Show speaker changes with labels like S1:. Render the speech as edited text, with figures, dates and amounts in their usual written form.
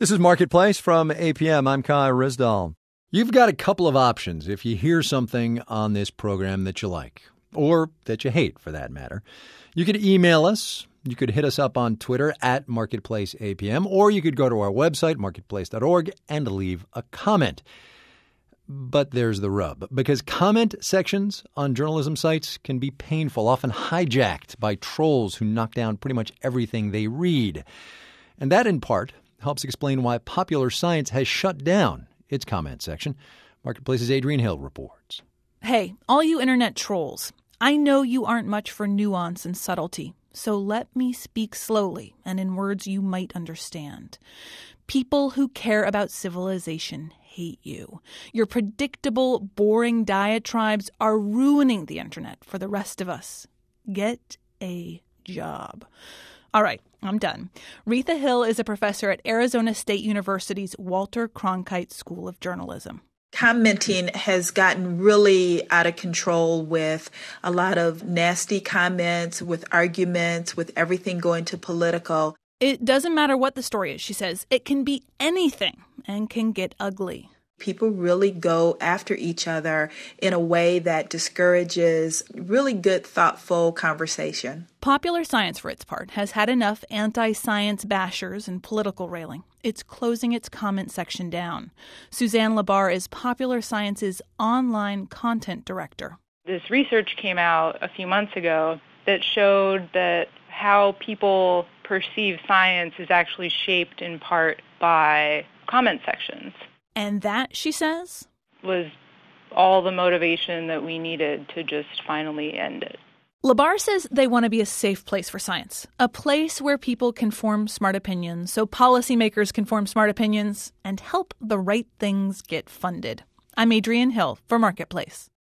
S1: This is Marketplace from APM. I'm Kai Rizdal. You've got a couple of options if you hear something on this program that you like, or that you hate for that matter. You could email us. You could hit us up on Twitter at MarketplaceAPM, or you could go to our website, marketplace.org, and leave a comment. But there's the rub, because comment sections on journalism sites can be painful, often hijacked by trolls who knock down pretty much everything they read. And that, in part, helps explain why Popular Science has shut down its comment section. Marketplace's Adrienne Hill reports.
S2: Hey, all you internet trolls, I know you aren't much for nuance and subtlety, so let me speak slowly and in words you might understand. People who care about civilization hate you. Your predictable, boring diatribes are ruining the internet for the rest of us. Get a job. All right, I'm done. Retha Hill is a professor at Arizona State University's Walter Cronkite School of Journalism.
S3: Commenting has gotten really out of control with a lot of nasty comments, with arguments, with everything going to political.
S2: It doesn't matter what the story is, she says. It can be anything and can get ugly.
S3: People really go after each other in a way that discourages really good, thoughtful conversation.
S2: Popular Science, for its part, has had enough anti-science bashers and political railing. It's closing its comment section down. Suzanne Labar is Popular Science's online content director.
S4: This research came out a few months ago that showed that how people perceive science is actually shaped in part by comment sections.
S2: And that, she says,
S4: was all the motivation that we needed to just finally end it.
S2: Labar says they want to be a safe place for science, a place where people can form smart opinions, so policymakers can form smart opinions and help the right things get funded. I'm Adrienne Hill for Marketplace.